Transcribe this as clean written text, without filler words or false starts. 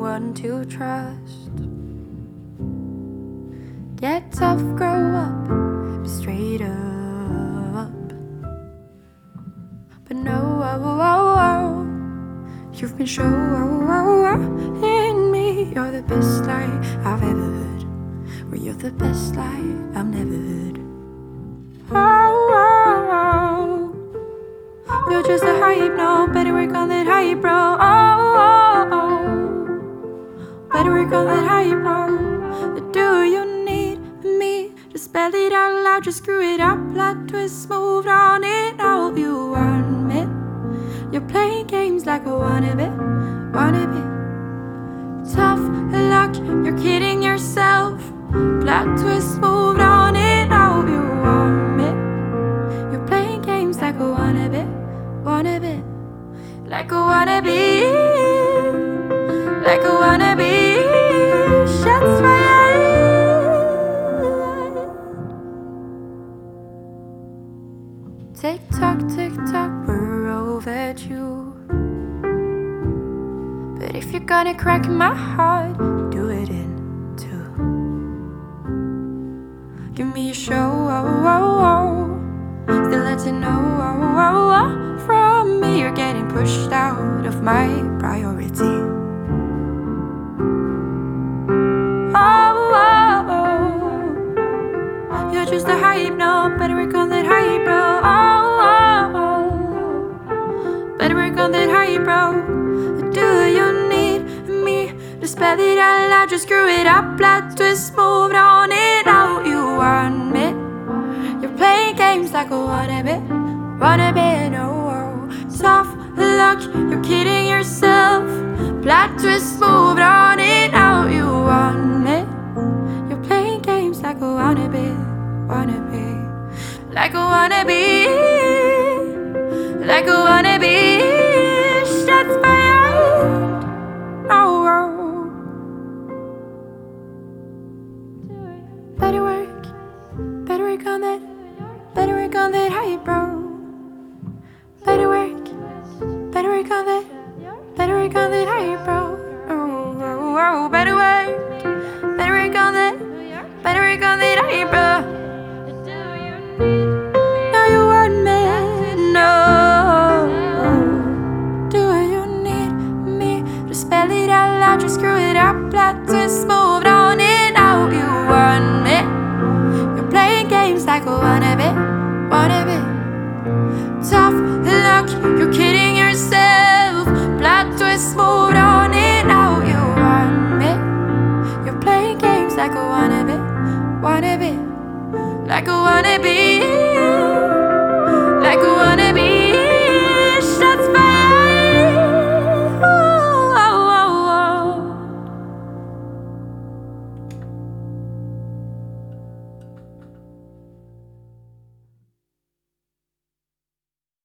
one to trust. Get tough, grow up, be straight up. But no, you've been showing me you're the best lie I've ever heard. Or you're the best lie I've never heard. You're just a hype, no, better work on that hype, bro. Better work on that hype, bro. Do you need me to spell it out loud? Just screw it up, plot twist, moved on it. Now you want me. You're playing games like a wannabe. Tough luck, you're kidding yourself. Plot twist, moved on it. Now you want me. You're playing games like a wannabe. Like a wannabe. Like a wannabe. Shots fired. Tick tock, we're overdue. But if you're gonna crack my heart, do it in two. Give me a show, still let you know from me you're getting pushed out of my priority. You're just a hype, no, better work on that hype, bro. Better work on that hype, bro. Do you need me to spell it out loud? Just screw it up, plot twist, moved on it. Now you want me. You're playing games like a wannabe, no. Tough luck, you're kidding yourself. Plot twist, moved on it. Now you want me. You're playing games like a wannabe. Like a wannabe. Like a wannabe. Shots fired. No. Better work on that. Better work on that hype, bro. Better work on that. Better work on that hype, bro. Better work on that. Better work on that hype, bro. Now you want me, no. Do you need me to spell it out loud? Just screw it up, plot twist, moved on it. Now you want me. You're playing games like a wannabe. Tough luck, you're kidding yourself. Plot twist, moved on it. Now you want me. You're playing games like a wannabe. Like a wannabe.